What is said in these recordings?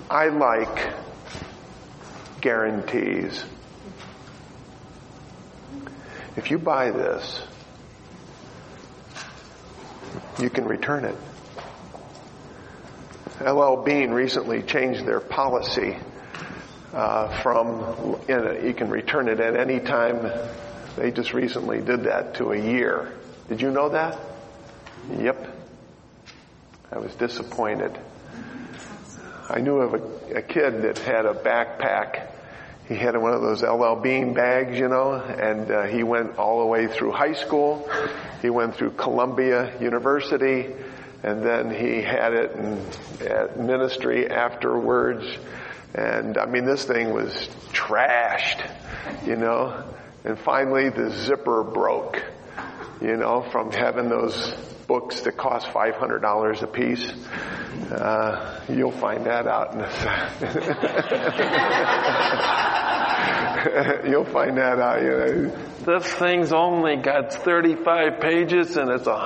I like guarantees. If you buy this, you can return it. L.L. Bean recently changed their policy from you can return it at any time. They just recently did that to a year. Did you know that? Yep. I was disappointed. I knew of a kid that had a backpack. He had one of those L.L. Bean bags, and he went all the way through high school. He went through Columbia University, and then he had it at ministry afterwards. And this thing was trashed, and finally the zipper broke, from having those books that cost $500 a piece. You'll find that out in a second. You'll find that out. This thing's only got 35 pages and it's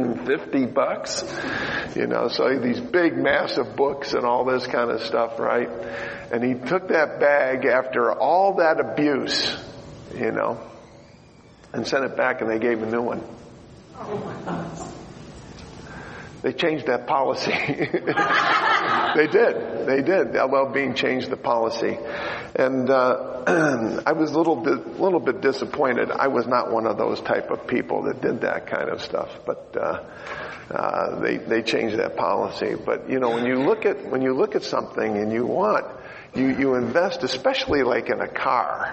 $150. So these big, massive books and all this kind of stuff, right? And he took that bag after all that abuse, and sent it back, and they gave him a new one. They changed that policy. They did. L.L. Bean changed the policy. And I was a little bit disappointed. I was not one of those type of people that did that kind of stuff. But they changed that policy. But when you look at something and you invest, especially like in a car.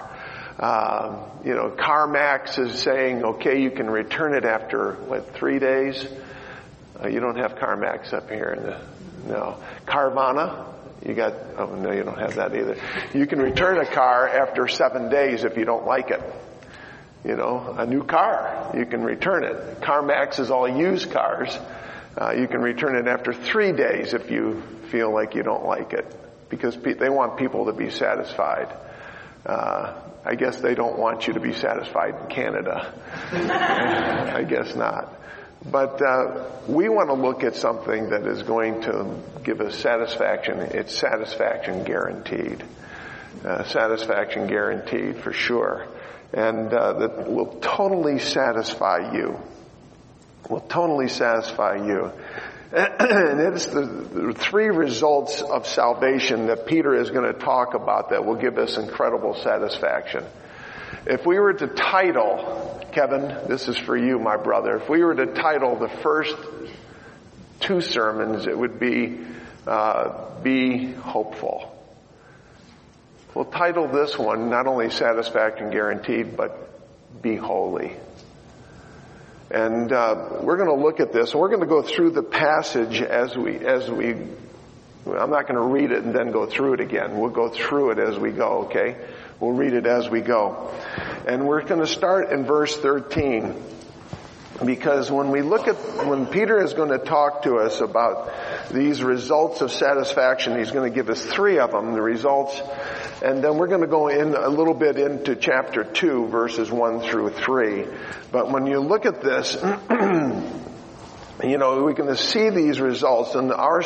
CarMax is saying, okay, you can return it after 3 days. You don't have CarMax up here. No. Carvana, you don't have that either. You can return a car after 7 days if you don't like it. A new car, you can return it. CarMax is all used cars. You can return it after 3 days if you feel like you don't like it. Because they want people to be satisfied. I guess they don't want you to be satisfied in Canada. I guess not. But we want to look at something that is going to give us satisfaction. It's satisfaction guaranteed. Satisfaction guaranteed for sure. And that will totally satisfy you. Will totally satisfy you. And it's the three results of salvation that Peter is going to talk about that will give us incredible satisfaction. If we were to title, Kevin, this is for you, my brother, if we were to title the first two sermons, it would be Hopeful. We'll title this one not only Satisfaction Guaranteed, but Be Holy. And we're going to look at this. We're going to go through the passage as we. I'm not going to read it and then go through it again. We'll go through it as we go. Okay, we'll read it as we go, and we're going to start in verse 13. Because when Peter is going to talk to us about these results of satisfaction, he's going to give us three of them, the results, and then we're going to go in a little bit into chapter 2, verses 1 through 3. But when you look at this, we're going to see these results, and our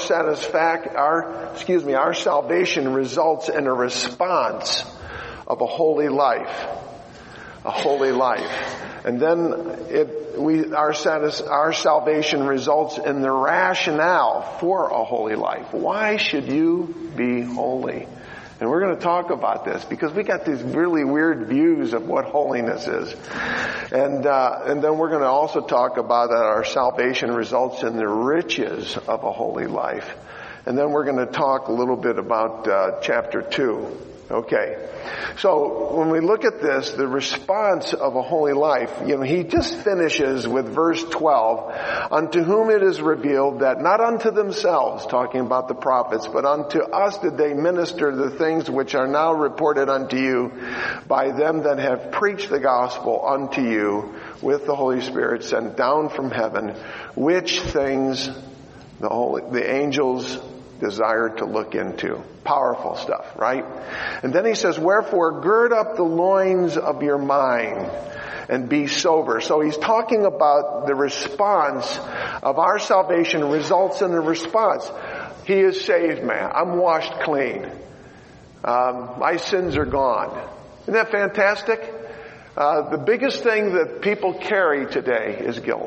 salvation results in a response of a holy life. A holy life. And then our salvation results in the rationale for a holy life. Why should you be holy? And we're going to talk about this because we got these really weird views of what holiness is. And then we're going to also talk about that our salvation results in the riches of a holy life. And then we're going to talk a little bit about chapter 2. Okay. So when we look at this, the response of a holy life, he just finishes with verse 12, unto whom it is revealed that not unto themselves, talking about the prophets, but unto us did they minister the things which are now reported unto you by them that have preached the gospel unto you with the Holy Spirit sent down from heaven, which things the angels desired to look into. Powerful stuff, right? And then he says, wherefore gird up the loins of your mind and be sober. So he's talking about the response of our salvation results in a response. He has saved me. I'm washed clean. My sins are gone. Isn't that fantastic? The biggest thing that people carry today is guilt.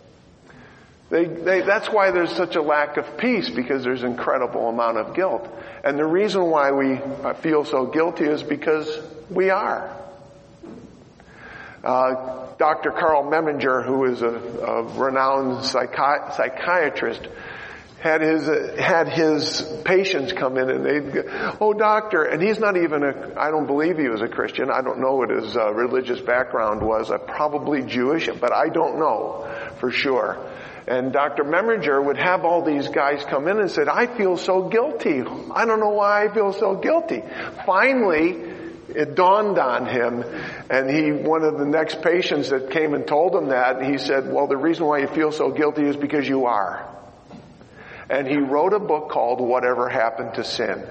That's why there's such a lack of peace, because there's an incredible amount of guilt. And the reason why we feel so guilty is because we are. Dr. Carl Memminger, who is a renowned psychiatrist, had his patients come in and they'd go, "Oh, doctor," and he's not even I don't believe he was a Christian. I don't know what his religious background was. Probably Jewish, but I don't know for sure. And Dr. Memminger would have all these guys come in and said, "I feel so guilty. I don't know why I feel so guilty." Finally, it dawned on him, and one of the next patients that came and told him that, he said, "Well, the reason why you feel so guilty is because you are." And he wrote a book called Whatever Happened to Sin.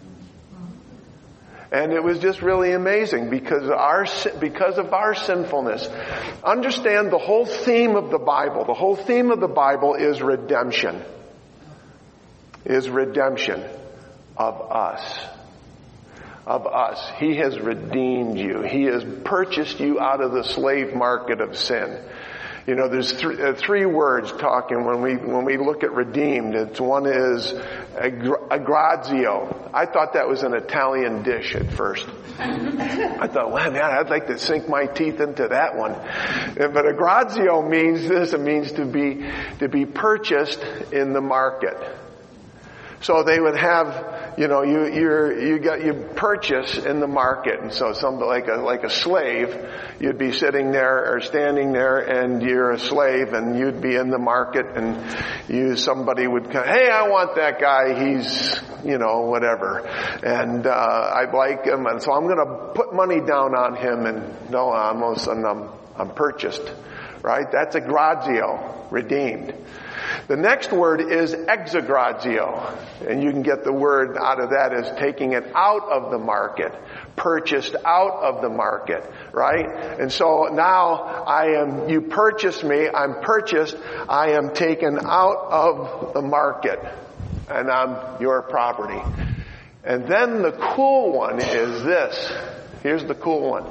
And it was just really amazing because of our sinfulness. Understand the whole theme of the Bible. The whole theme of the Bible is redemption. Is redemption of us. Of us. He has redeemed you. He has purchased you out of the slave market of sin. You know, there's three words talking when we look at redeemed. One is aggrazio. I thought that was an Italian dish at first. I thought, wow, man, I'd like to sink my teeth into that one. But aggrazio means this. It means to be purchased in the market. So they would have, you purchase in the market, and so something like a slave, you'd be sitting there or standing there, and you're a slave, and you'd be in the market, and somebody would come, "Hey, I want that guy. He's, whatever, and I'd like him, and so I'm going to put money down on him, and no, all of a sudden I'm purchased, right? That's aggrazio, redeemed. The next word is exagrazio, and you can get the word out of that as taking it out of the market, purchased out of the market, right? And so now you purchased me, I'm purchased, I am taken out of the market, and I'm your property. And then the cool one is this. Here's the cool one.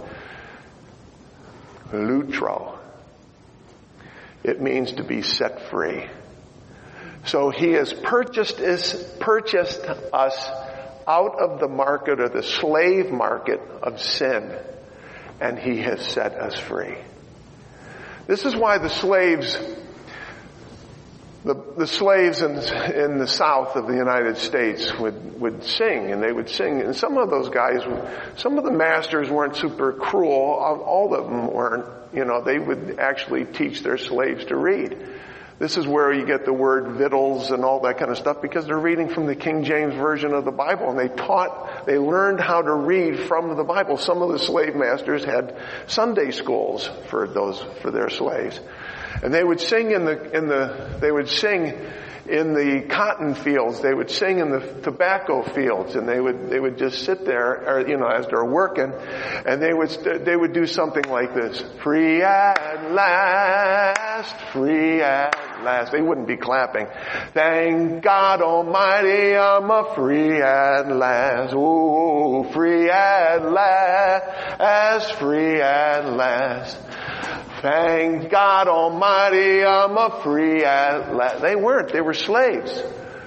Lutro. It means to be set free. So he has purchased us out of the market, or the slave market of sin, and he has set us free. This is why the slaves in the south of the United States would sing, and they would sing, and some of those guys, some of the masters weren't super cruel, all of them weren't, they would actually teach their slaves to read. This is where you get the word victuals and all that kind of stuff, because they're reading from the King James Version of the Bible, and they learned how to read from the Bible. Some of the slave masters had Sunday schools for their slaves. And they would sing in the cotton fields, they would sing in the tobacco fields, and they would just sit there, as they're working, and they would do something like this: "Free at last, free at last." They wouldn't be clapping. "Thank God Almighty, I'm a free at last. Ooh, free at last, free at last. Thank God Almighty, I'm a free at last." They weren't. They were slaves.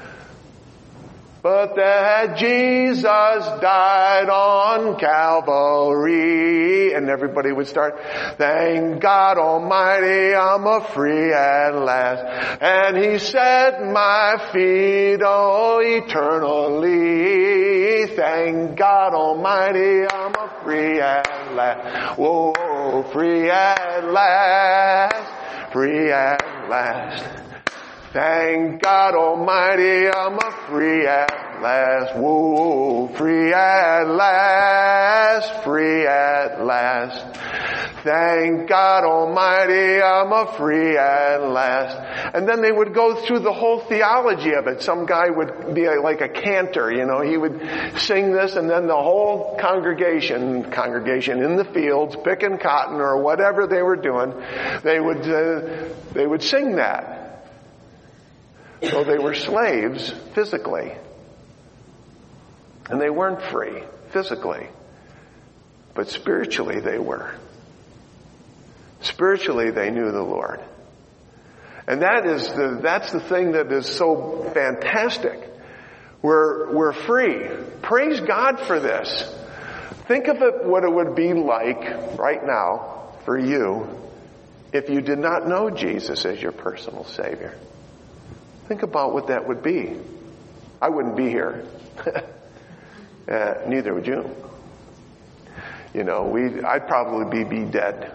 "But that Jesus died on Calvary," and everybody would start, "Thank God Almighty, I'm a free at last. And He set my feet, oh, eternally. Thank God Almighty, I'm a free at last. Whoa, free at last, free at last. Thank God Almighty, I'm a free at last. Whoa, free at last, free at last. Thank God Almighty, I'm a free at last." And then they would go through the whole theology of it. Some guy would be like a cantor, he would sing this, and then the whole congregation in the fields, picking cotton or whatever they were doing, they would sing that. So they were slaves physically. And they weren't free physically. But spiritually they were. Spiritually they knew the Lord. And that's the thing that is so fantastic. We're free. Praise God for this. Think of it, what it would be like right now for you if you did not know Jesus as your personal Savior. Think about what that would be. I wouldn't be here. Neither would you. You know, I'd probably be dead.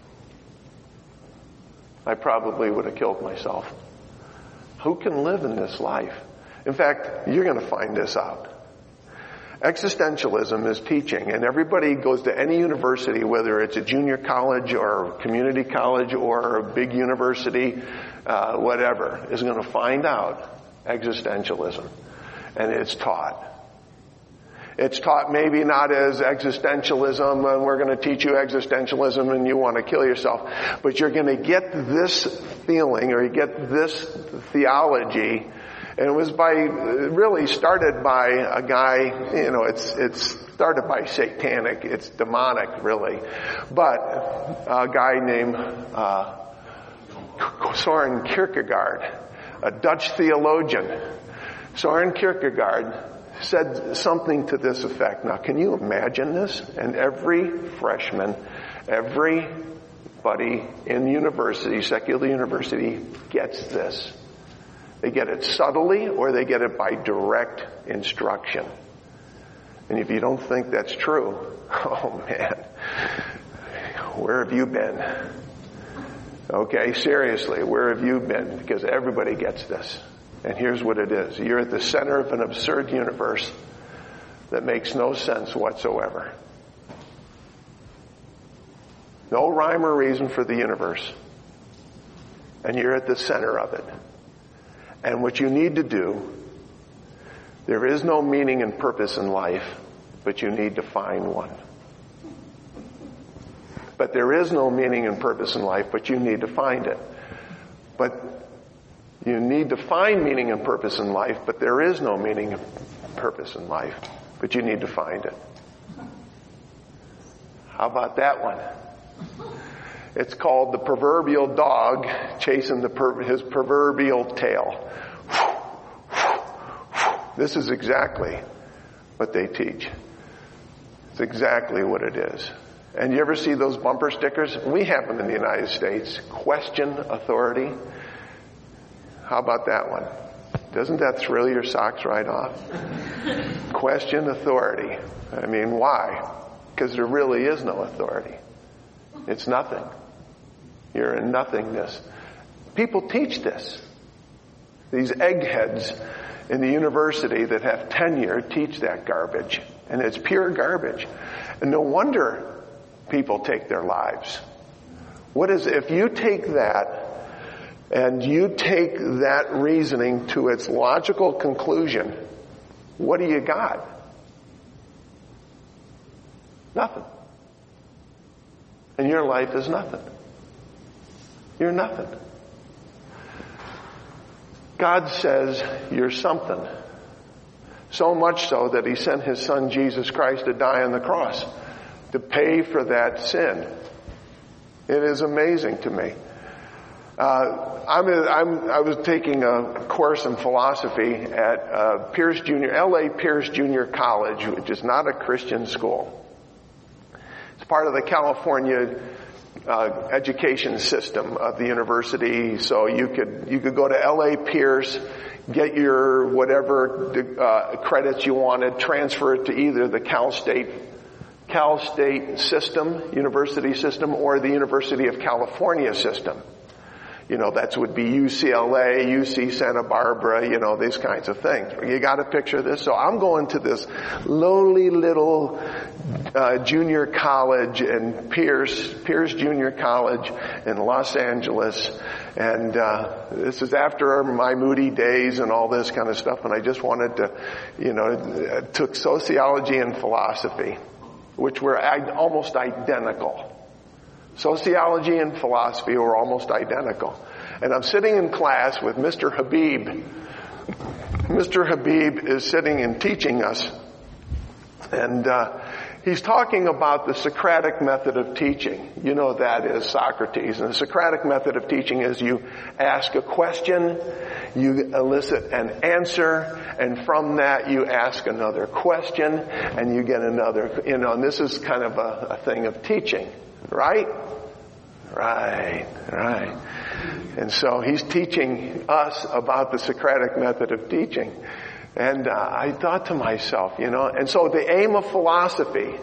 I probably would have killed myself. Who can live in this life? In fact, you're going to find this out. Existentialism is teaching, and everybody goes to any university, whether it's a junior college or community college or a big university, whatever, is going to find out existentialism. And it's taught. It's taught maybe not as existentialism, and we're going to teach you existentialism and you want to kill yourself, but you're going to get this feeling, or you get this theology. And it was really started by a guy, you know, it's started by satanic, it's demonic really, but a guy named Soren Kierkegaard, a Dutch theologian. Soren Kierkegaard said something to this effect. Now, can you imagine this? And every freshman, everybody in university, secular university, gets this. They get it subtly, or they get it by direct instruction. And if you don't think that's true, oh man, where have you been? Okay, seriously, where have you been? Because everybody gets this. And here's what it is. You're at the center of an absurd universe that makes no sense whatsoever. No rhyme or reason for the universe. And you're at the center of it. And what you need to do, there is no meaning and purpose in life, but you need to find one. But there is no meaning and purpose in life, but you need to find it. But you need to find meaning and purpose in life, but there is no meaning and purpose in life, but you need to find it. How about that one? It's called the proverbial dog chasing his proverbial tail. This is exactly what they teach. It's exactly what it is. And you ever see those bumper stickers? We have them in the United States. Question authority. How about that one? Doesn't that thrill your socks right off? Question authority. I mean, why? Because there really is no authority. It's nothing. You're in nothingness. People teach this. These eggheads in the university that have tenure teach that garbage. And it's pure garbage. And no wonder people take their lives. If you take that and you take that reasoning to its logical conclusion, what do you got? Nothing. And your life is nothing. You're nothing. God says you're something. So much so that He sent His Son Jesus Christ to die on the cross to pay for that sin. It is amazing to me. I was taking a course in philosophy at LA Pierce Junior College, which is not a Christian school. It's part of the California education system of the university. So you could go to LA Pierce, get your whatever credits you wanted, transfer it to either the Cal State system, university system, or the University of California system. You know, that would be UCLA, UC Santa Barbara, you know, these kinds of things. You got to picture this. So I'm going to this lowly little junior college in Pierce Junior College in Los Angeles. And this is after my Moody days and all this kind of stuff. And I just wanted to, took sociology and philosophy, which were almost identical. Sociology and philosophy were almost identical. And I'm sitting in class with Mr. Habib. Mr. Habib is sitting and teaching us, and he's talking about the Socratic method of teaching. You know that is Socrates. And the Socratic method of teaching is you ask a question, you elicit an answer, and from that you ask another question, and you get another, and this is kind of a thing of teaching, right? Right. And so he's teaching us about the Socratic method of teaching. And I thought to myself, and so the aim of philosophy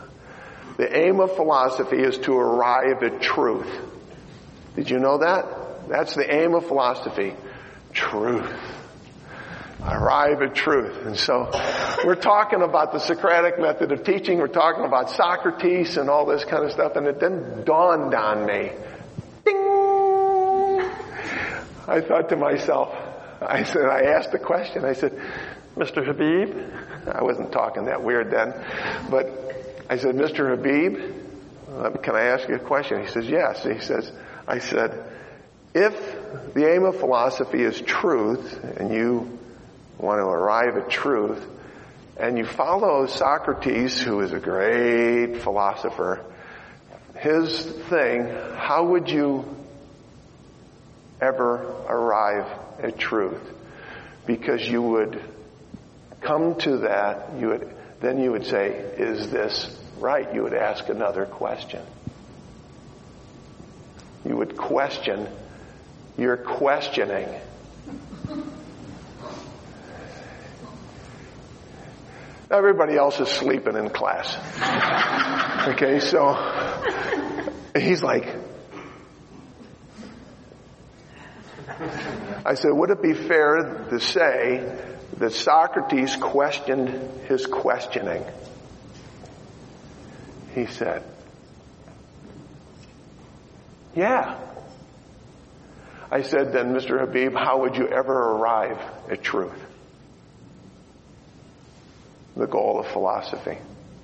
is to arrive at truth. Did you know that? That's the aim of philosophy. Truth. Arrive at truth. And so we're talking about the Socratic method of teaching. We're talking about Socrates and all this kind of stuff. And it then dawned on me. Ding! I thought to myself, I asked the question. I said, Mr. Habib, I wasn't talking that weird then, but I said, Mr. Habib, can I ask you a question? He says, yes. I said, if the aim of philosophy is truth, and you want to arrive at truth, and you follow Socrates, who is a great philosopher, his thing, how would you ever arrive at truth? Because you would come to that, then you would say, is this right? You would ask another question. You would question. You're questioning. Everybody else is sleeping in class. Okay, so he's like, I said, would it be fair to say that Socrates questioned his questioning? He said, yeah. I said, then, Mr. Habib, how would you ever arrive at truth? The goal of philosophy.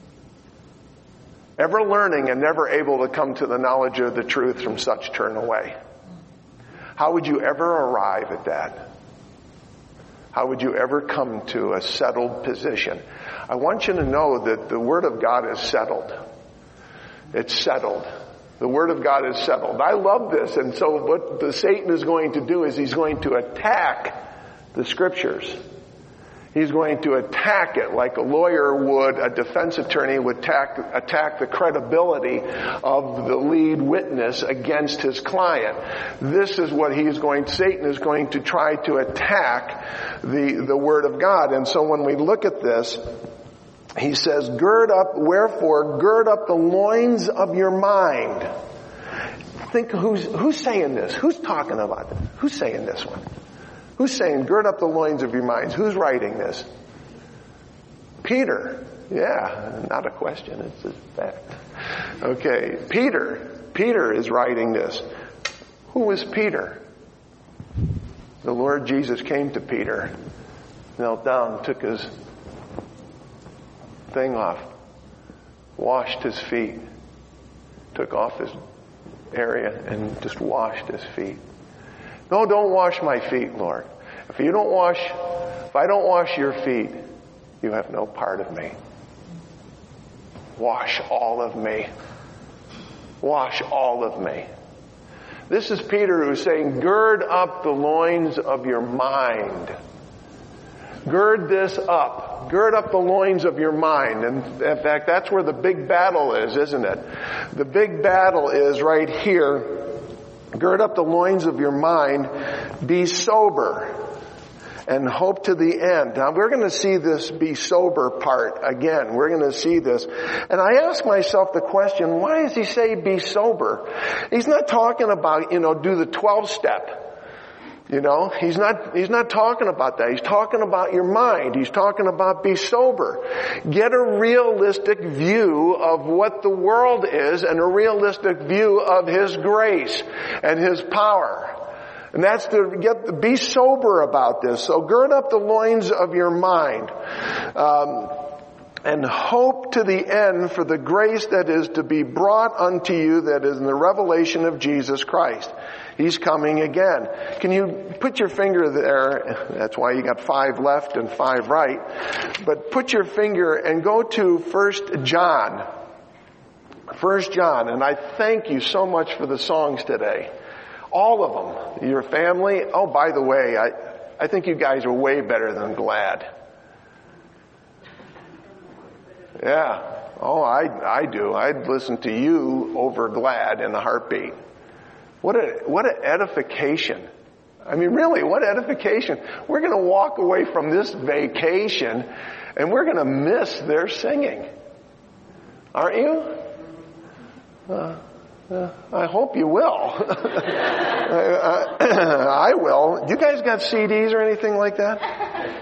Ever learning and never able to come to the knowledge of the truth, from such turn away. How would you ever arrive at that? How would you ever come to a settled position? I want you to know that the Word of God is settled. It's settled. The Word of God is settled. I love this. And so what Satan is going to do is he's going to attack the Scriptures. He's going to attack it like a lawyer would, a defense attorney would attack the credibility of the lead witness against his client. This is what Satan is going to try to attack the Word of God. And so when we look at this, he says, wherefore gird up the loins of your mind. Think who's saying this? Who's talking about this? Who's saying this one? Who's saying, gird up the loins of your minds? Who's writing this? Peter. Yeah, not a question, it's a fact. Okay, Peter is writing this. Who was Peter? The Lord Jesus came to Peter, knelt down, took his thing off, washed his feet, took off his area and just washed his feet. No, don't wash my feet, Lord. If I don't wash your feet, you have no part of me. Wash all of me. Wash all of me. This is Peter who's saying, gird up the loins of your mind. Gird this up. Gird up the loins of your mind. And in fact, that's where the big battle is, isn't it? The big battle is right here. Gird up the loins of your mind, be sober, and hope to the end. Now we're going to see this be sober part again. We're going to see this. And I ask myself the question, why does he say be sober? He's not talking about, do the 12-step. He's not talking about that. He's talking about your mind. He's talking about be sober. Get a realistic view of what the world is and a realistic view of His grace and His power. And that's be sober about this. So gird up the loins of your mind. and hope to the end for the grace that is to be brought unto you that is in the revelation of Jesus Christ. He's coming again. Can you put your finger there? That's why you got 5 left and 5 right. But put your finger and go to 1 John. 1 John. And I thank you so much for the songs today. All of them. Your family. Oh, by the way, I think you guys are way better than Glad. Yeah. Oh, I do. I'd listen to you over Glad in a heartbeat. What an edification. I mean, really, what edification. We're going to walk away from this vacation and we're going to miss their singing. Aren't you? I hope you will. I will. You guys got CDs or anything like that?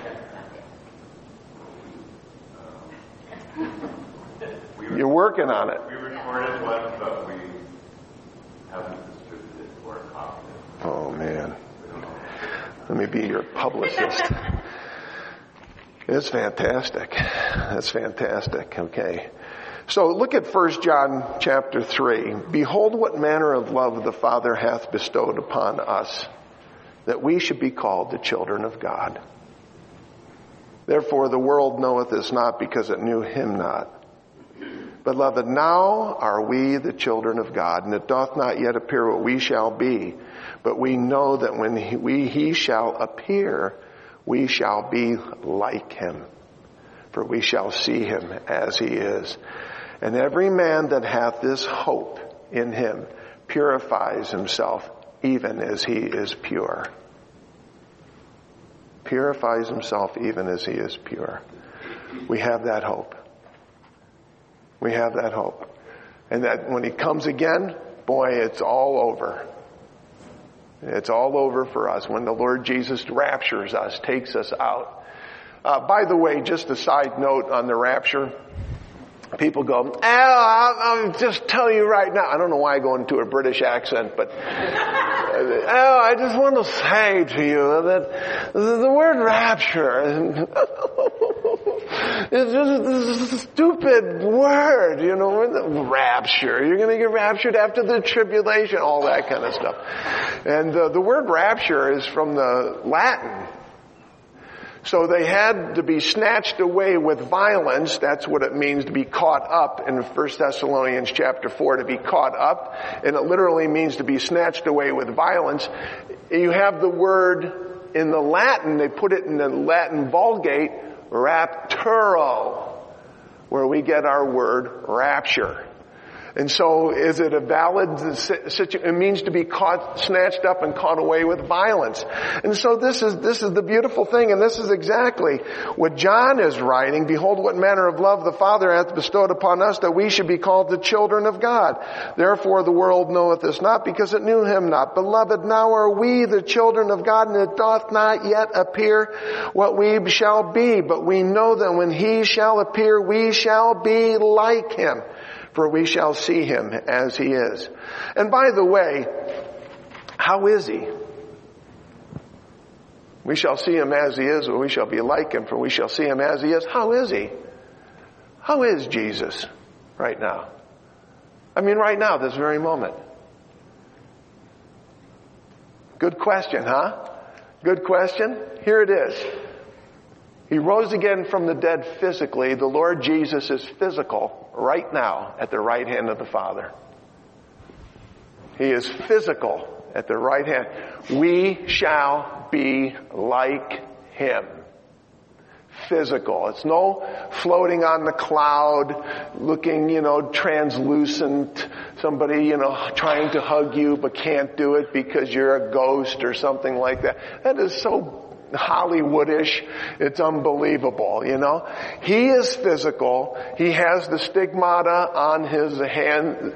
You're working on it. We recorded one, but we haven't distributed it or copied it. Oh, man. Let me be your publicist. It's fantastic. That's fantastic. Okay. So look at 1 John chapter 3. Behold what manner of love the Father hath bestowed upon us, that we should be called the children of God. Therefore the world knoweth us not, because it knew him not. Beloved, now are we the children of God, and it doth not yet appear what we shall be. But we know that when he shall appear, we shall be like him. For we shall see him as he is. And every man that hath this hope in him purifies himself even as he is pure. Purifies himself even as he is pure. We have that hope. We have that hope. And that when he comes again, boy, it's all over. It's all over for us when the Lord Jesus raptures us, takes us out. By the way, just a side note on the rapture. People go, I'll just tell you right now. I don't know why I go into a British accent, but I just want to say to you that the word rapture is just a stupid word, you know, rapture. You're going to get raptured after the tribulation, all that kind of stuff. And the word rapture is from the Latin. So they had to be snatched away with violence. That's what it means to be caught up in 1 Thessalonians chapter 4, to be caught up. And it literally means to be snatched away with violence. You have the word in the Latin, they put it in the Latin Vulgate, rapturo, where we get our word rapture. And so is it a valid situation? It means to be caught, snatched up and caught away with violence. And so this is the beautiful thing, and this is exactly what John is writing. Behold what manner of love the Father hath bestowed upon us, that we should be called the children of God. Therefore the world knoweth us not, because it knew him not. Beloved, now are we the children of God, and it doth not yet appear what we shall be. But we know that when he shall appear, we shall be like him. For we shall see him as he is. And by the way, how is he? We shall see him as he is, or we shall be like him, for we shall see him as he is. How is he? How is Jesus right now? I mean, right now, this very moment. Good question, huh? Good question. Here it is. He rose again from the dead physically. The Lord Jesus is physical right now at the right hand of the Father. He is physical at the right hand. We shall be like him. Physical. It's no floating on the cloud, looking, translucent. Somebody, trying to hug you but can't do it because you're a ghost or something like that. That is so Hollywoodish. It's unbelievable, He is physical. He has the stigmata on his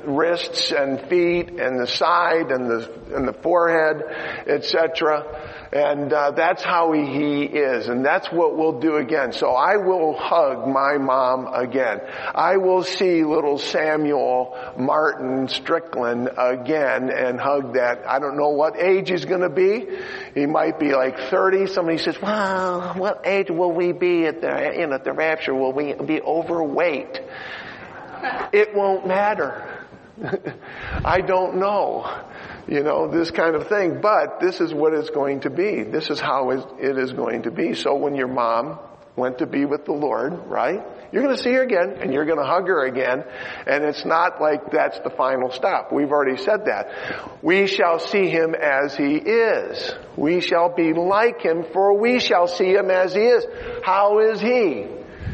wrists and feet and the side and the forehead, etc. And that's how he is. And that's what we'll do again. So I will hug my mom again. I will see little Samuel Martin Strickland again and hug that. I don't know what age he's going to be. He might be like 30. Somebody says, well, what age will we be at the rapture? Will we be overweight? It won't matter. I don't know. This kind of thing. But this is what it's going to be. This is how it is going to be. So when your mom went to be with the Lord, right? You're going to see her again, and you're going to hug her again. And it's not like that's the final stop. We've already said that. We shall see him as he is. We shall be like him, for we shall see him as he is. How is he?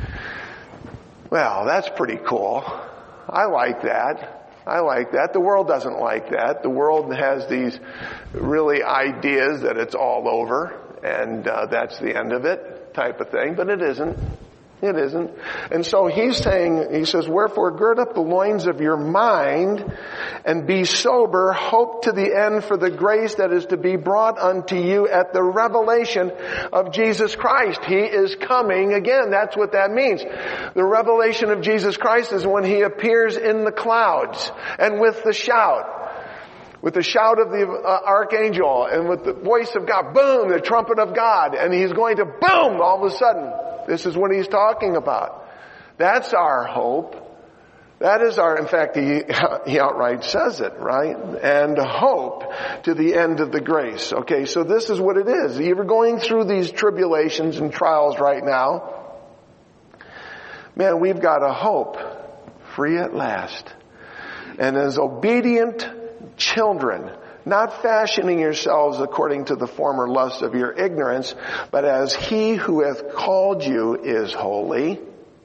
Well, that's pretty cool. I like that. The world doesn't like that. The world has these really ideas that it's all over and that's the end of it type of thing, but it isn't. It isn't. And so he says, wherefore gird up the loins of your mind and be sober, hope to the end for the grace that is to be brought unto you at the revelation of Jesus Christ. He is coming again. That's what that means. The revelation of Jesus Christ is when he appears in the clouds and with the shout. With the shout of the archangel and with the voice of God, boom, the trumpet of God, and he's going to boom all of a sudden. This is what he's talking about. That's our hope. That is in fact, he outright says it, right? And hope to the end of the grace. Okay, so this is what it is. You're going through these tribulations and trials right now. Man, we've got a hope, free at last. And as obedient children, not fashioning yourselves according to the former lusts of your ignorance, but as he who hath called you is holy.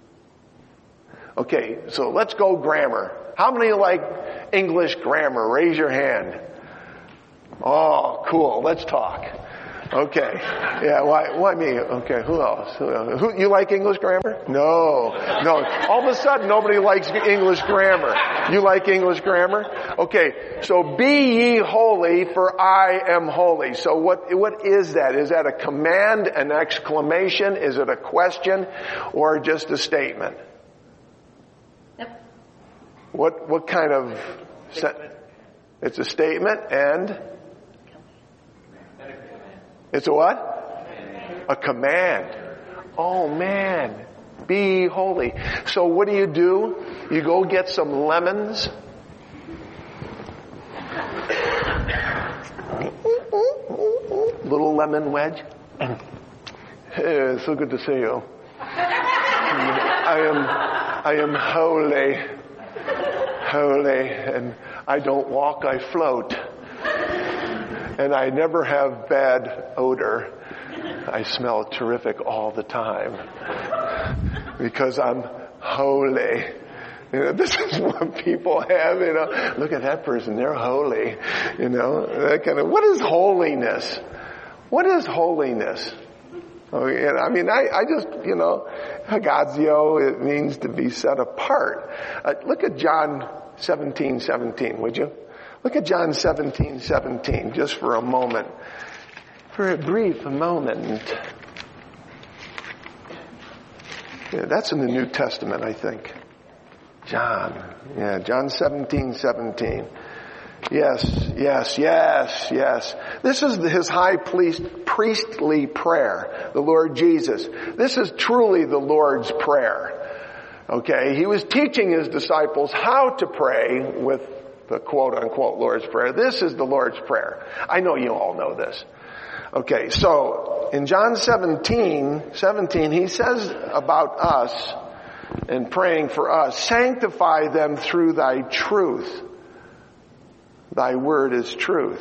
Okay, so let's go grammar. How many like English grammar? Raise your hand. Oh, cool. Let's talk. Okay. Yeah, why me? Okay, who else? You like English grammar? No. All of a sudden, nobody likes English grammar. You like English grammar? Okay, so be ye holy, for I am holy. So what is that? Is that a command, an exclamation? Is it a question? Or just a statement? Yep. What kind of... It's a statement and... It's a what? A command. Oh man, be holy. So what do? You go get some lemons. Little lemon wedge. Hey, so good to see you. I am holy, and I don't walk, I float. And I never have bad odor. I smell terrific all the time. Because I'm holy. This is what people have, Look at that person, they're holy. That kind of, what is holiness? What is holiness? I just, hagazio, it means to be set apart. Look at John 17:17, would you? Look at John 17:17, just for a moment. For a brief moment. Yeah, that's in the New Testament, I think. John 17:17. Yes. This is his high priestly prayer, the Lord Jesus. This is truly the Lord's Prayer. Okay, he was teaching his disciples how to pray with the quote-unquote Lord's Prayer. This is the Lord's Prayer. I know you all know this. Okay, so in John 17, he says about us and praying for us, sanctify them through thy truth. Thy word is truth.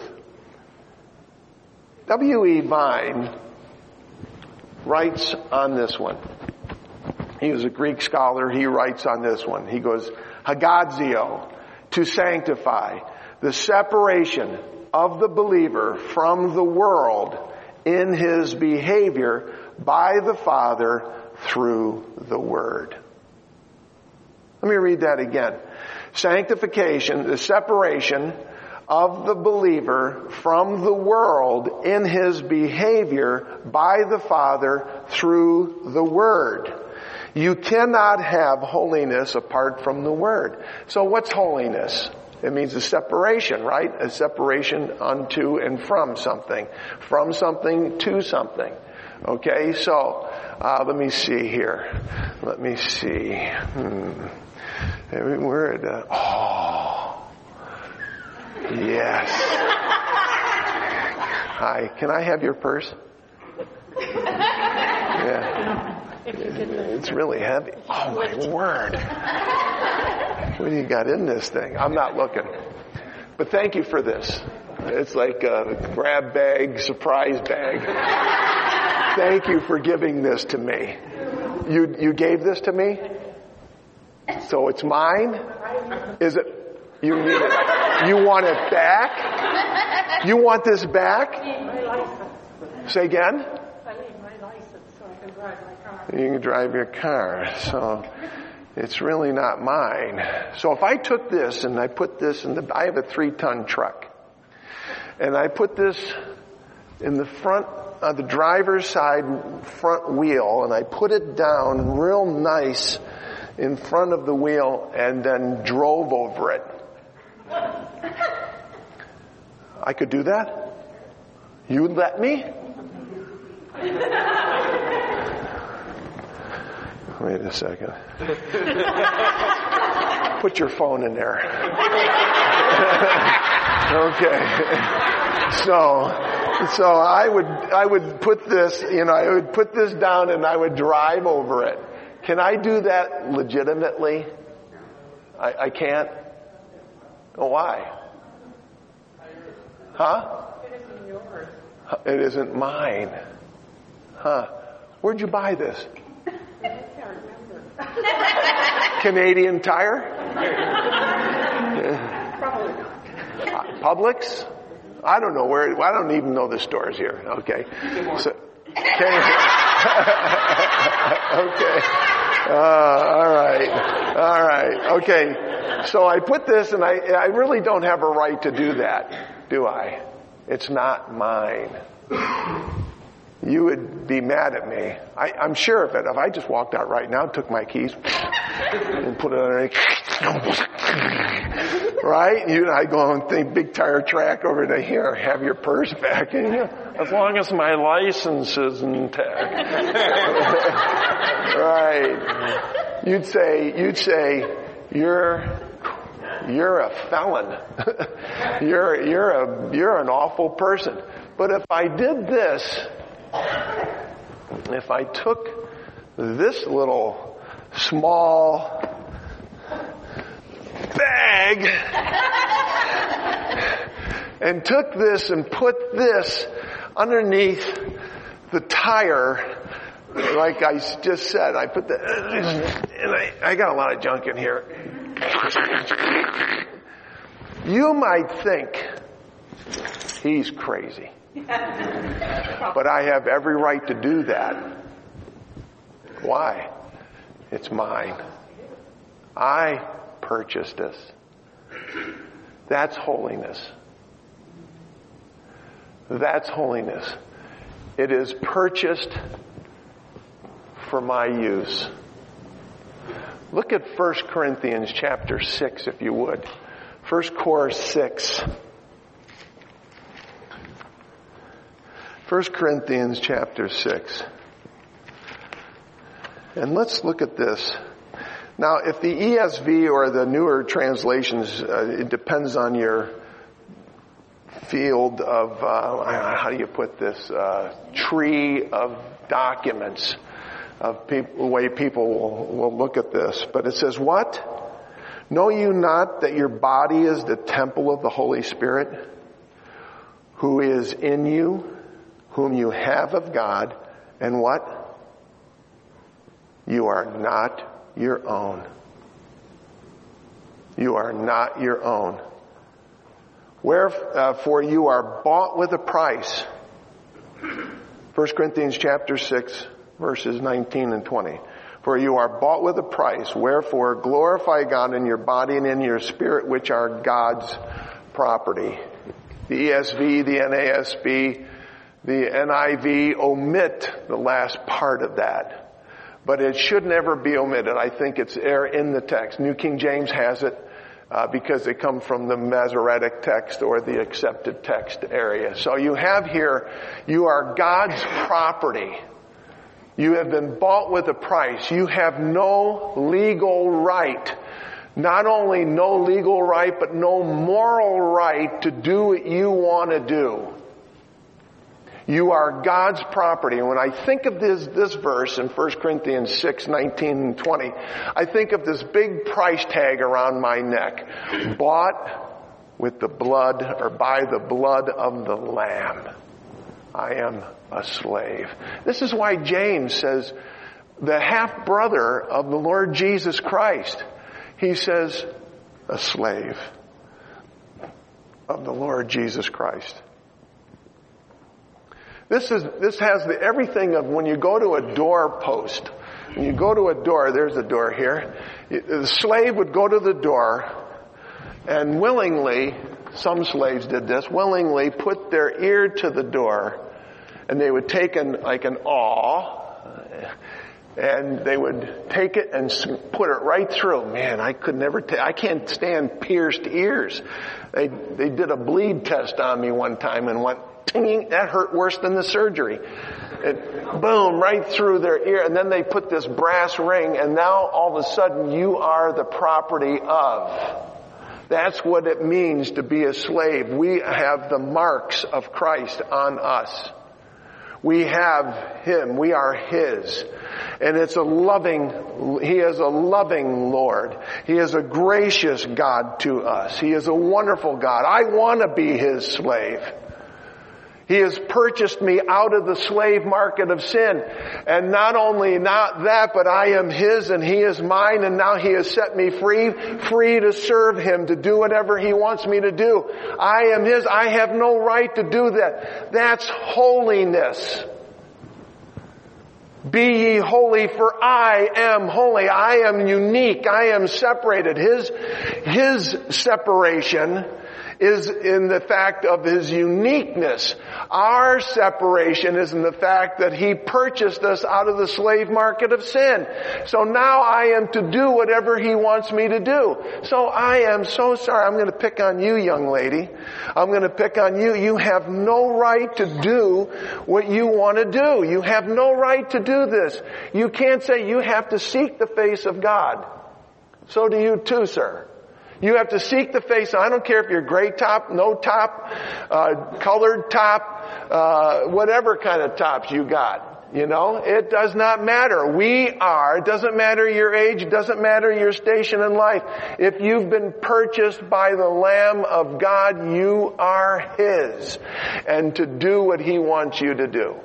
W.E. Vine writes on this one. He was a Greek scholar. He writes on this one. He goes, hagazio, to sanctify, the separation of the believer from the world in his behavior by the Father through the Word. Let me read that again. Sanctification, the separation of the believer from the world in his behavior by the Father through the Word. You cannot have holiness apart from the Word. So what's holiness? It means a separation, right? A separation unto and from something to something. Okay, so let me see here. Let me see. We're at yes. Hi, can I have your purse? Yeah. It's really heavy. Oh my word. What do you got in this thing? I'm not looking. But thank you for this. It's like a grab bag, surprise bag. Thank you for giving this to me. You gave this to me? So it's mine? Is it? You need it. You want it back? You want this back? Say again? I need my license so I can drive my car. You can drive your car. So it's really not mine. So if I took this and I put this in I have a 3-ton truck. And I put this in the front, the driver's side front wheel, and I put it down real nice in front of the wheel and then drove over it. I could do that? You'd let me? Wait a second. Put your phone in there. Okay. So I would put this, I would put this down and I would drive over it. Can I do that legitimately? I can't? Oh, why? Huh? It isn't yours. It isn't mine. Huh. Where'd you buy this? I can't remember. Canadian Tire? Probably not. Publix? I don't know where. I don't even know the stores here. Okay. So, okay. All right. Okay. So I put this, and I really don't have a right to do that, do I? It's not mine. You would be mad at me. I'm sure of it. If I just walked out right now, took my keys, and put it on, right? I go and think big tire track over to here, have your purse back, and as long as my license is intact, right? You'd say you're a felon. you're an awful person. But if I did this, if I took this little small bag and took this and put this underneath the tire, like I just said, I put and I got a lot of junk in here. You might think he's crazy. But I have every right to do that. Why? It's mine. I purchased this. That's holiness. That's holiness. It is purchased for my use. Look at 1 Corinthians chapter 6, if you would. 1 Cor 6. 1 Corinthians chapter 6. And let's look at this. Now, if the ESV or the newer translations, it depends on your field of, how do you put this, tree of documents, of the way people will look at this. But it says, what? Know you not that your body is the temple of the Holy Spirit, who is in you, whom you have of God, and what? You are not your own. You are not your own. Wherefore you are bought with a price. 1 Corinthians chapter 6, verses 19 and 20. For you are bought with a price. Wherefore glorify God in your body and in your spirit, which are God's. property. The ESV, the NASB, the NIV omit the last part of that. But it should never be omitted. I think it's there in the text. New King James has it because they come from the Masoretic text or the accepted text area. So you have here, you are God's property. You have been bought with a price. You have no legal right. Not only no legal right, but no moral right to do what you want to do. You are God's property. And when I think of this verse in 1 Corinthians 6, 19 and 20, I think of this big price tag around my neck. Bought with the blood, or by the blood of the Lamb. I am a slave. This is why James says, the half-brother of the Lord Jesus Christ, he says, a slave of the Lord Jesus Christ. This has everything of when you go to a doorpost. When you go to a door, there's a door here. The slave would go to the door and willingly, some slaves did this, willingly put their ear to the door, and they would take an awl, and they would take it and put it right through. Man, I can't stand pierced ears. They did a bleed test on me one time and went, ting, that hurt worse than the surgery. It, boom, right through their ear. And then they put this brass ring, and now all of a sudden you are the property of. That's what it means to be a slave. We have the marks of Christ on us. We have Him. We are His. And He is a loving Lord. He is a gracious God to us. He is a wonderful God. I want to be His slave. He has purchased me out of the slave market of sin. And not only not that, but I am His and He is mine, and now He has set me free to serve Him, to do whatever He wants me to do. I am His. I have no right to do that. That's holiness. Be ye holy, for I am holy. I am unique. I am separated. His separation is in the fact of His uniqueness. Our separation is in the fact that He purchased us out of the slave market of sin. So now I am to do whatever He wants me to do. So I am so sorry. I'm going to pick on you, young lady. I'm going to pick on you. You have no right to do what you want to do. You have no right to do this. You can't say you have to seek the face of God. So do you too, sir. You have to seek the face. I don't care if you're gray top, no top, colored top, whatever kind of tops you got. You know, it does not matter. It doesn't matter your age, it doesn't matter your station in life. If you've been purchased by the Lamb of God, you are His. And to do what He wants you to do.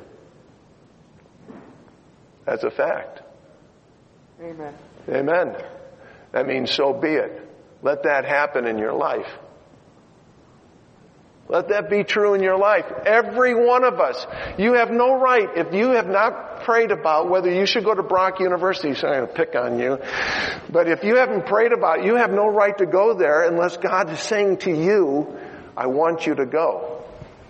That's a fact. Amen. Amen. That means so be it. Let that happen in your life. Let that be true in your life. Every one of us. You have no right, if you have not prayed about whether you should go to Brock University, so I'm going to pick on you, but if you haven't prayed about it, you have no right to go there unless God is saying to you, I want you to go.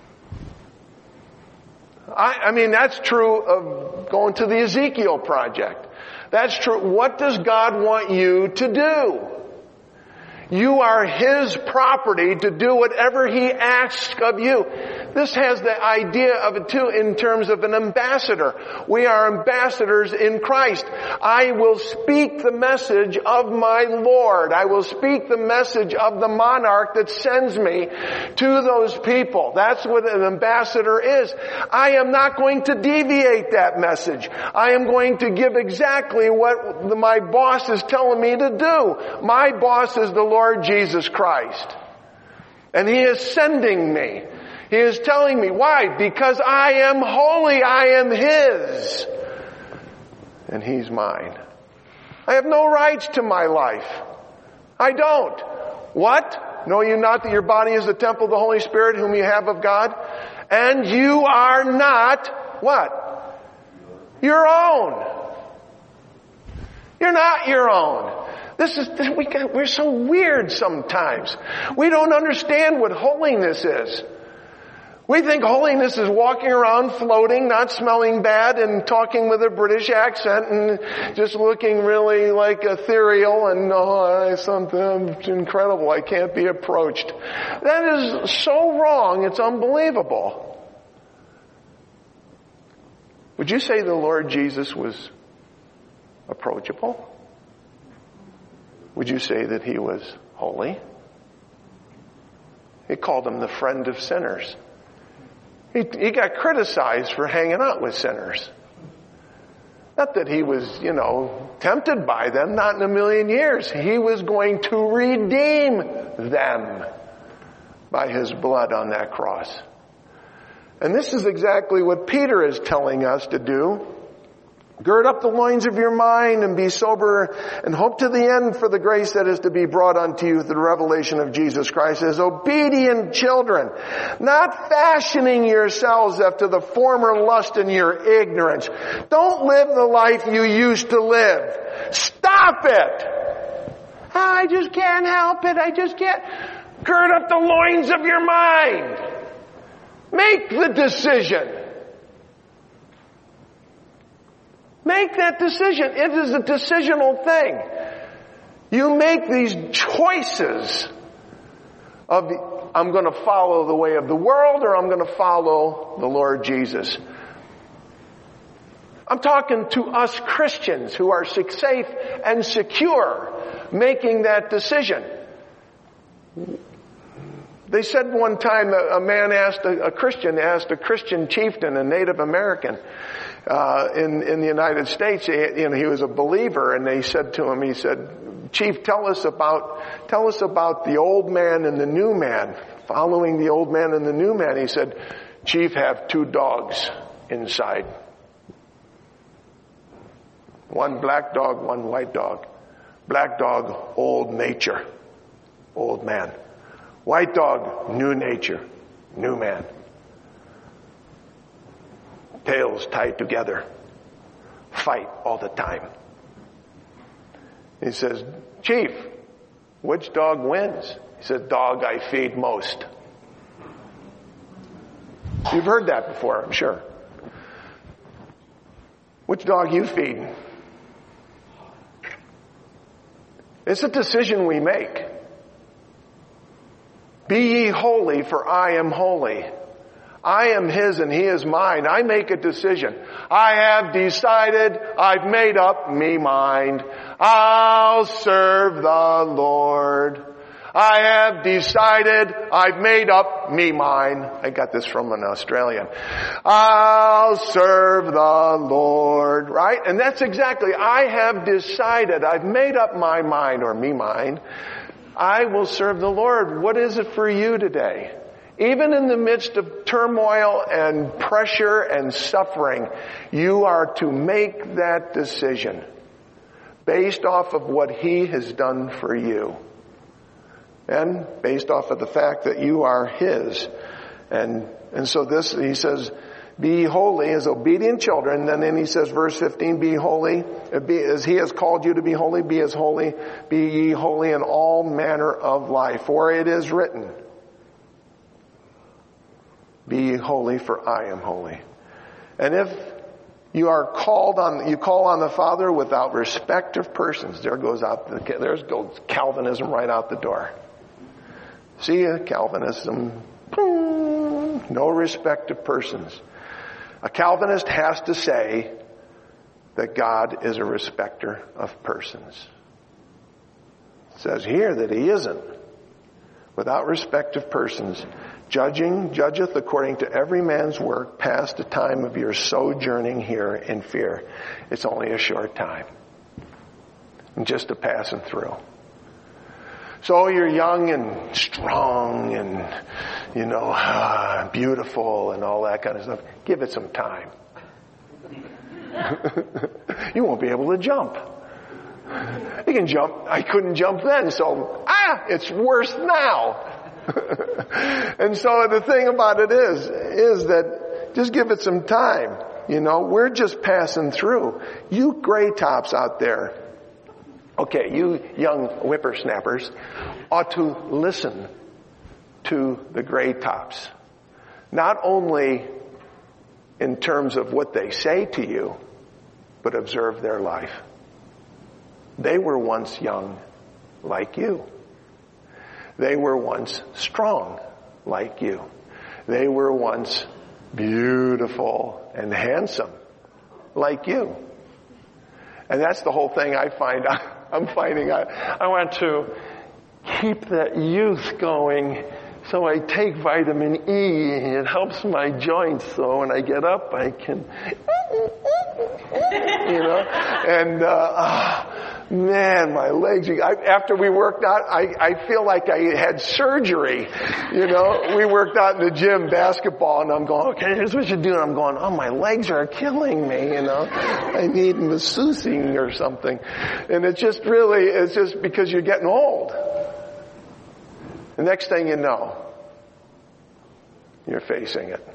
I mean, that's true of going to the Ezekiel Project. That's true. What does God want you to do? You are His property to do whatever He asks of you. This has the idea of it too in terms of an ambassador. We are ambassadors in Christ. I will speak the message of my Lord. I will speak the message of the monarch that sends me to those people. That's what an ambassador is. I am not going to deviate that message. I am going to give exactly what my boss is telling me to do. My boss is the Lord Jesus Christ. And He is sending me. He is telling me. Why? Because I am holy. I am His. And He's mine. I have no rights to my life. I don't. What? Know you not that your body is the temple of the Holy Spirit whom you have of God? And you are not, what? Your own. You're not your own. We're so weird sometimes. We don't understand what holiness is. We think holiness is walking around floating, not smelling bad, and talking with a British accent and just looking really like ethereal and, something incredible. I can't be approached. That is so wrong. It's unbelievable. Would you say the Lord Jesus was approachable? Would you say that he was holy? He called him the friend of sinners. He got criticized for hanging out with sinners. Not that he was, tempted by them, not in a million years. He was going to redeem them by his blood on that cross. And this is exactly what Peter is telling us to do. Gird up the loins of your mind and be sober and hope to the end for the grace that is to be brought unto you through the revelation of Jesus Christ as obedient children, not fashioning yourselves after the former lust in your ignorance. Don't live the life you used to live. Stop it! I just can't help it. I just can't. Gird up the loins of your mind. Make the decision. Make that decision. It is a decisional thing. You make these choices of, I'm going to follow the way of the world or I'm going to follow the Lord Jesus. I'm talking to us Christians who are safe and secure making that decision. They said one time a man asked a Christian chieftain, a Native American, in the United States, he was a believer, and they said to him, Chief, tell us about the old man and the new man, following the old man and the new man. He said, Chief, have 2 dogs inside. One black dog, one white dog. Black dog, old nature, old man. White dog, new nature, new man. Tails tied together. Fight all the time. He says, Chief, which dog wins? He said, dog I feed most. You've heard that before, I'm sure. Which dog you feed? It's a decision we make. Be ye holy, for I am holy. I am his and he is mine. I make a decision. I have decided, I've made up me mind. I'll serve the Lord. I have decided, I've made up me mind. I got this from an Australian. I'll serve the Lord, right? And that's exactly, I have decided, I've made up my mind, or me mind. I will serve the Lord. What is it for you today? Even in the midst of turmoil and pressure and suffering, you are to make that decision based off of what he has done for you. And based off of the fact that you are his. And so this, he says, be holy as obedient children. And then he says, verse 15, be holy. As he has called you to be holy, be as holy. Be ye holy in all manner of life. For it is written, be ye holy, for I am holy. And if you call on the Father without respect of persons, there goes Calvinism right out the door. See ya, Calvinism. No respect of persons. A Calvinist has to say that God is a respecter of persons. It says here that he isn't. Without respect of persons, judgeth according to every man's work past the time of your sojourning here in fear. It's only a short time. And just a passing through. So you're young and strong and, beautiful and all that kind of stuff. Give it some time. You won't be able to jump. You can jump. I couldn't jump then, so, it's worse now. And so the thing about it is that just give it some time. We're just passing through. You gray tops out there, Okay, you young whippersnappers ought to listen to the gray tops. Not only in terms of what they say to you, but observe their life. They were once young like you. They were once strong like you. They were once beautiful and handsome like you. And that's the whole thing I find. I'm finding I want to keep that youth going, so I take vitamin E. It helps my joints, so when I get up I can, and man, my legs, after we worked out, I feel like I had surgery. We worked out in the gym, basketball, and I'm going, okay, here's what you do. And I'm going, oh, my legs are killing me, I need massaging or something. And it's just because you're getting old. The next thing you know, you're facing it.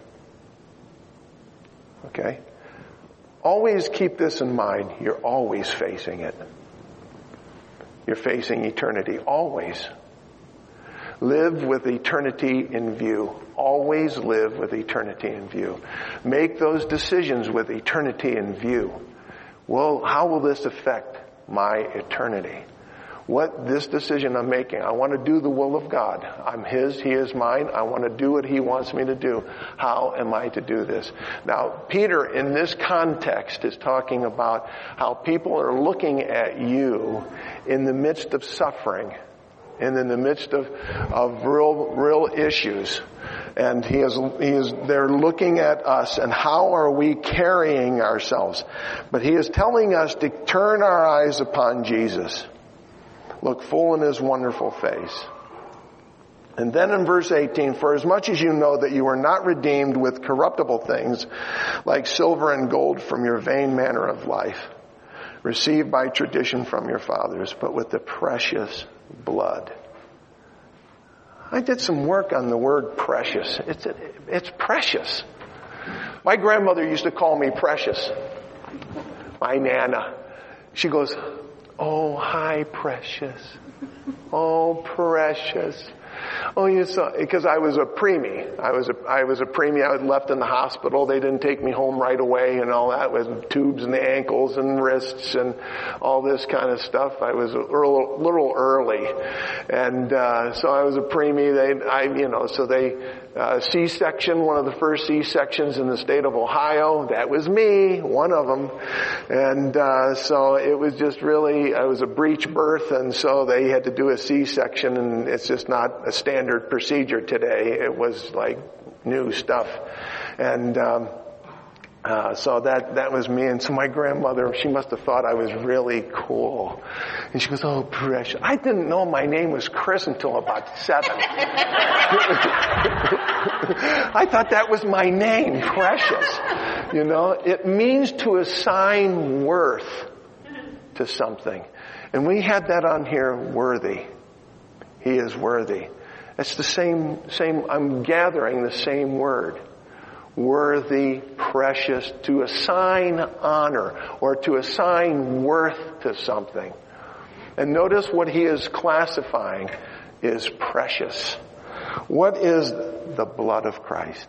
Okay? Always keep this in mind. You're always facing it. You're facing eternity. Always. Live with eternity in view. Always live with eternity in view. Make those decisions with eternity in view. Well, how will this affect my eternity? What this decision I'm making, I want to do the will of God. I'm His, He is mine. I want to do what He wants me to do. How am I to do this? Now, Peter, in this context, is talking about how people are looking at you in the midst of suffering and in the midst of real issues. And they're looking at us and how are we carrying ourselves. But he is telling us to turn our eyes upon Jesus. Look full in His wonderful face. And then in verse 18, for as much as you know that you are not redeemed with corruptible things like silver and gold from your vain manner of life, received by tradition from your fathers, but with the precious blood. I did some work on the word precious. It's precious. My grandmother used to call me precious. My Nana. She goes, oh, hi, precious. Oh, precious. Oh, you saw, because I was a preemie. I was a preemie. I was left in the hospital. They didn't take me home right away and all that with tubes in the ankles and wrists and all this kind of stuff. I was a little early. And, so I was a preemie. C-section, one of the first C-sections in the state of Ohio. That was me, one of them. And, so it was just really, I was a breech birth, and so they had to do a C-section, and it's just not a standard procedure today. It was like new stuff. And, so that was me. And so my grandmother, she must have thought I was really cool. And she goes, oh, precious. I didn't know my name was Chris until about 7. I thought that was my name, precious. It means to assign worth to something. And we had that on here, worthy. He is worthy. It's the same, I'm gathering the same word. Worthy, precious, to assign honor or to assign worth to something. And notice what he is classifying is precious. What is the blood of Christ?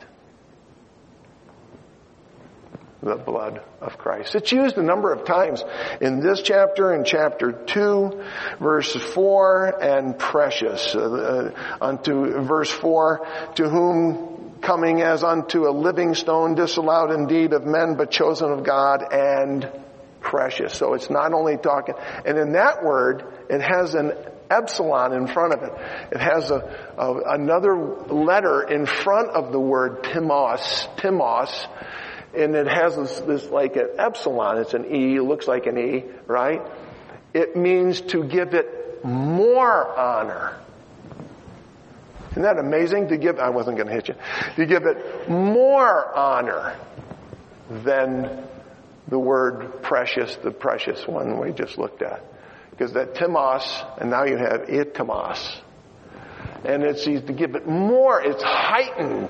The blood of Christ. It's used a number of times in this chapter, in chapter 2, verse 4, and precious. Unto verse 4, to whom coming as unto a living stone, disallowed indeed of men, but chosen of God, and precious. So it's not only talking, and in that word, it has an epsilon in front of it. It has another letter in front of the word timos, and it has this like an epsilon. It's an E, it looks like an E, right? It means to give it more honor. Isn't that amazing? I wasn't going to hit you. To give it more honor than the word precious, the precious one we just looked at. Because that timos, and now you have itimos. And it's to give it more, it's heightened.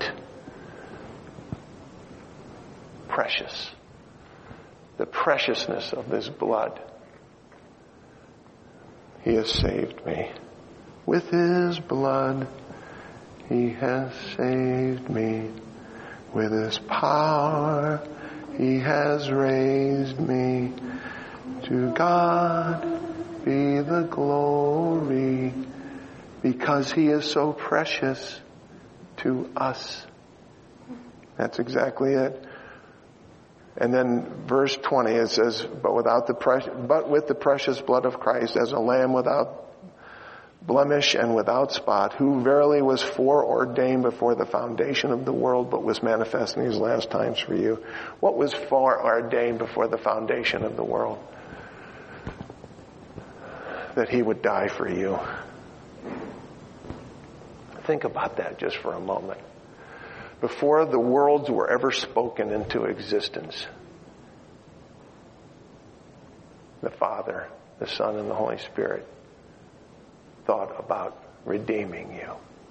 Precious. The preciousness of this blood. He has saved me. With His blood, He has saved me. With His power, He has raised me. To God be the glory, because He is so precious to us. That's exactly it. And then verse 20, it says, but with the precious blood of Christ, as a lamb without blemish and without spot, who verily was foreordained before the foundation of the world, but was manifest in these last times for you. What was foreordained before the foundation of the world? That He would die for you. Think about that just for a moment. Before the worlds were ever spoken into existence, the Father, the Son, and the Holy Spirit thought about redeeming you.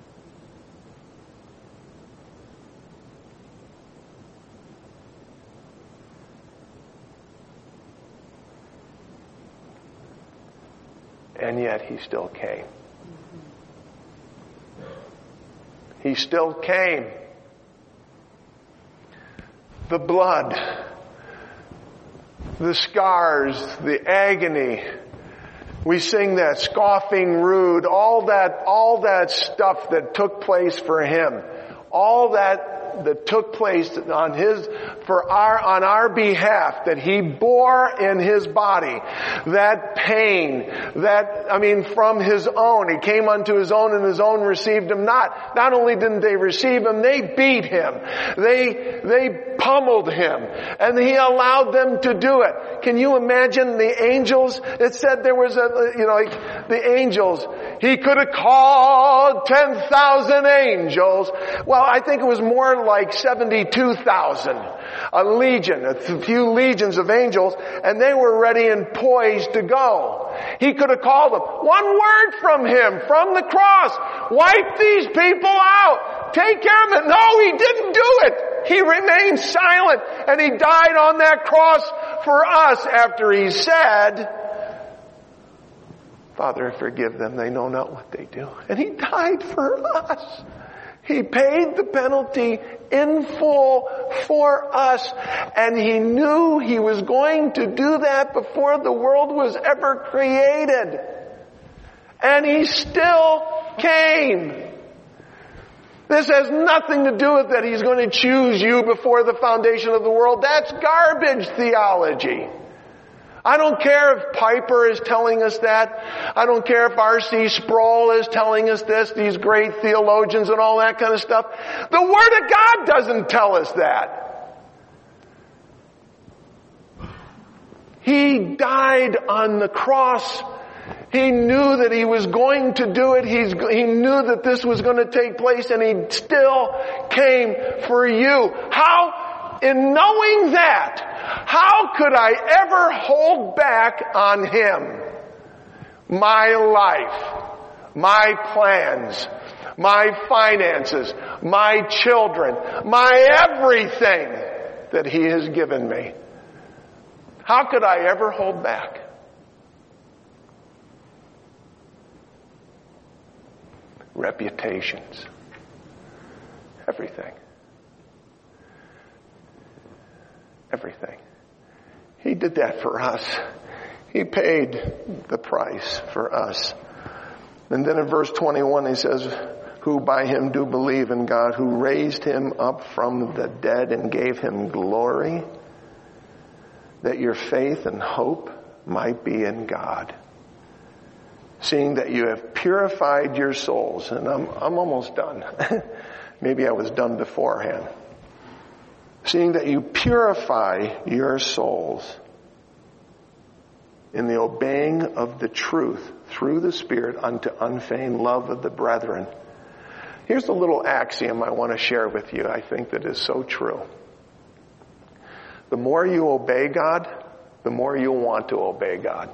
And yet He still came. He still came. The blood, the scars, the agony. We sing that scoffing rude, all that stuff that took place for Him. All that took place on our behalf, that He bore in His body. That pain, from His own. He came unto His own, and His own received Him not. Not only didn't they receive Him, they beat Him. They pummeled Him. And He allowed them to do it. Can you imagine the angels? It said there was the angels. He could have called 10,000 angels. Well, I think it was more like 72,000. A legion, a few legions of angels, and they were ready and poised to go. He could have called them. One word from Him, from the cross. Wipe these people out. Take care of it. No, He didn't do it. He remained silent, and He died on that cross for us after He said, Father, forgive them. They know not what they do. And He died for us. He paid the penalty in full for us. And He knew He was going to do that before the world was ever created. And He still came. This has nothing to do with that He's going to choose you before the foundation of the world. That's garbage theology. I don't care if Piper is telling us that. I don't care if R.C. Sproul is telling us this, these great theologians and all that kind of stuff. The Word of God doesn't tell us that. He died on the cross. He knew that He was going to do it. He knew that this was going to take place, and He still came for you. How, in knowing that, how could I ever hold back on Him? My life, my plans, my finances, my children, my everything that He has given me. How could I ever hold back? Reputations. Everything. Everything. He did that for us. He paid the price for us. And then in verse 21 He says, who by Him do believe in God, who raised Him up from the dead and gave Him glory, that your faith and hope might be in God. Seeing that you have purified your souls. And I'm almost done. Maybe I was done beforehand. Seeing that you purify your souls in the obeying of the truth through the Spirit unto unfeigned love of the brethren. Here's a little axiom I want to share with you. I think that is so true. The more you obey God, the more you'll want to obey God.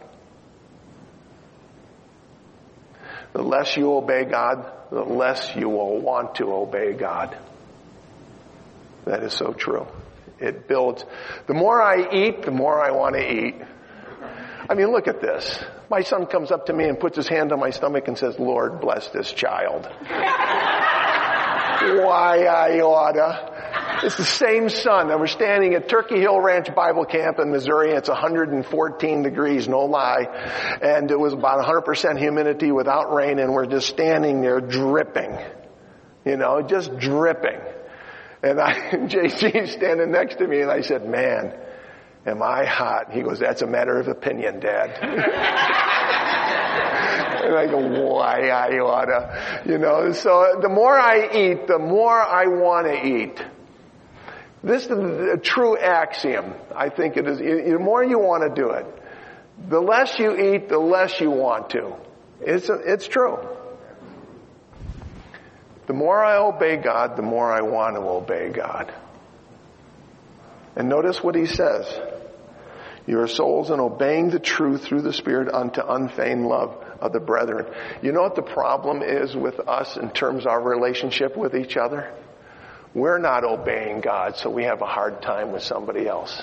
The less you obey God, the less you will want to obey God. That is so true. It builds. The more I eat, the more I want to eat. I mean, look at this. My son comes up to me and puts his hand on my stomach and says, Lord, bless this child. Why, I oughta. It's the same son. And we're standing at Turkey Hill Ranch Bible Camp in Missouri, and it's 114 degrees, no lie. And it was about 100% humidity without rain, and we're just standing there dripping. You know, just dripping. And JC's standing next to me, and I said, man, am I hot? He goes, that's a matter of opinion, Dad. And I go, why, I oughta. You know, so the more I eat, the more I want to eat. This is a true axiom. I think it is. The more you want to do it, the less you eat, the less you want to. It's true. The more I obey God, the more I want to obey God. And notice what he says. Your souls in obeying the truth through the Spirit unto unfeigned love of the brethren. You know what the problem is with us in terms of our relationship with each other? We're not obeying God, so we have a hard time with somebody else.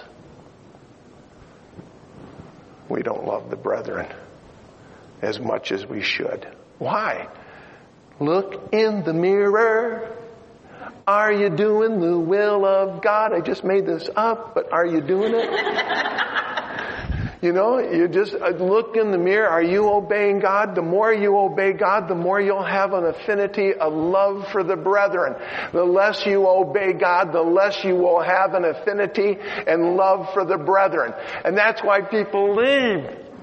We don't love the brethren as much as we should. Why? Look in the mirror. Are you doing the will of God? I just made this up, but are you doing it? You know, you just look in the mirror. Are you obeying God? The more you obey God, the more you'll have an affinity, a love for the brethren. The less you obey God, the less you will have an affinity and love for the brethren. And that's why people leave.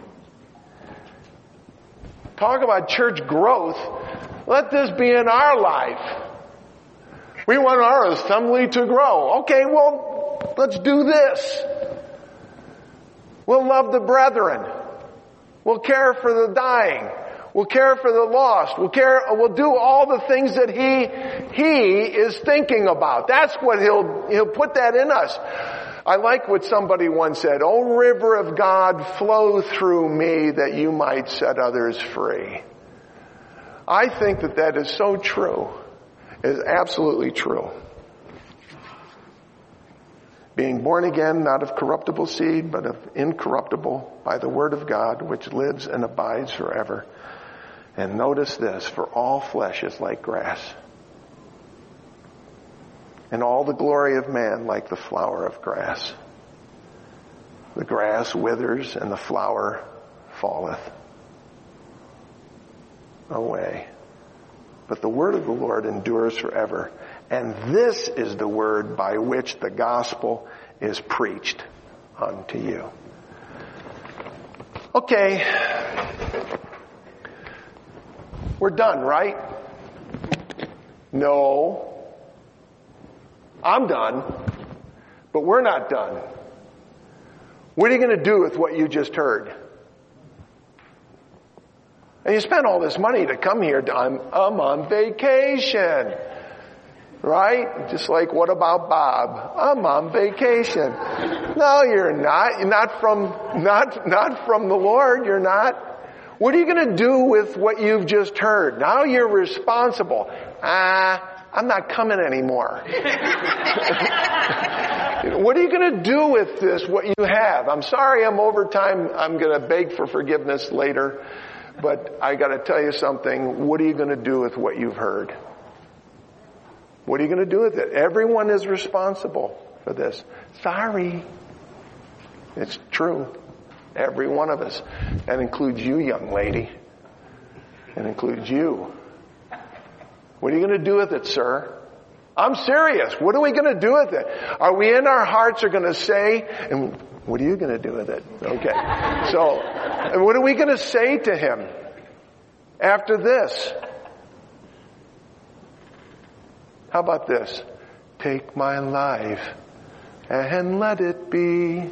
Talk about church growth. Let this be in our life. We want our assembly to grow. Okay, well, let's do this. We'll love the brethren. We'll care for the dying. We'll care for the lost. We'll do all the things that he is thinking about. That's what he'll put that in us. I like what somebody once said, "O river of God, flow through me that you might set others free." I think that is so true. It is absolutely true. Being born again, not of corruptible seed, but of incorruptible, by the word of God, which lives and abides forever. And notice this, for all flesh is like grass, and all the glory of man like the flower of grass. The grass withers and the flower falleth away. But the word of the Lord endures forever. And this is the word by which the gospel is preached unto you. Okay. We're done, right? No. I'm done. But we're not done. What are you going to do with what you just heard? And you spent all this money to come here. I'm on vacation. Right? Just like, what about Bob? I'm on vacation. No, you're not. You're not from the Lord. You're not. What are you going to do with what you've just heard? Now you're responsible. I'm not coming anymore. What are you going to do with this, what you have? I'm sorry I'm over time. I'm going to beg for forgiveness later. But I got to tell you something. What are you going to do with what you've heard? What are you going to do with it? Everyone is responsible for this. Sorry. It's true. Every one of us. That includes you, young lady. It includes you. What are you going to do with it, sir? I'm serious. What are we going to do with it? Are we in our hearts are going to say, and what are you going to do with it? Okay. So, and what are we going to say to him after this? How about this? Take my life and let it be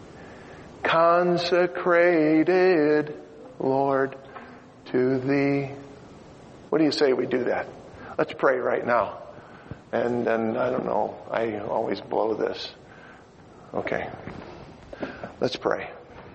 consecrated, Lord, to thee. What do you say we do that? Let's pray right now. And then, I don't know, I always blow this. Okay. Let's pray.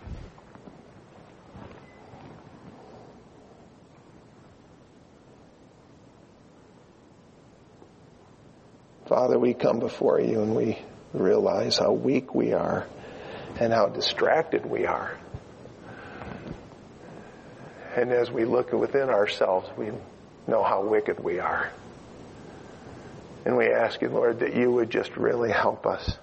Father, we come before you and we realize how weak we are and how distracted we are. And as we look within ourselves, we know how wicked we are. And we ask you, Lord, that you would just really help us.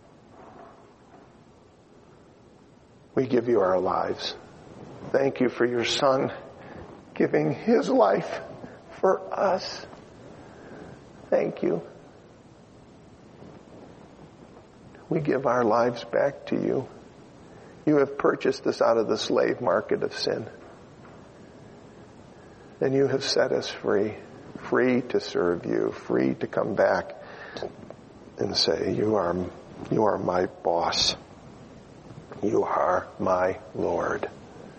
We give you our lives. Thank you for your Son giving his life for us. Thank you. We give our lives back to you. You have purchased us out of the slave market of sin. And you have set us free. Free to serve you. Free to come back and say, you are my boss. You are my Lord.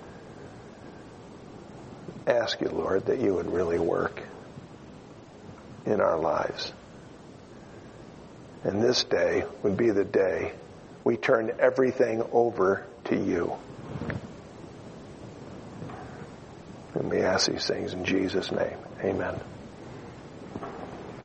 Ask you, Lord, that you would really work in our lives. And this day would be the day we turn everything over to you. And we ask these things in Jesus' name. Amen.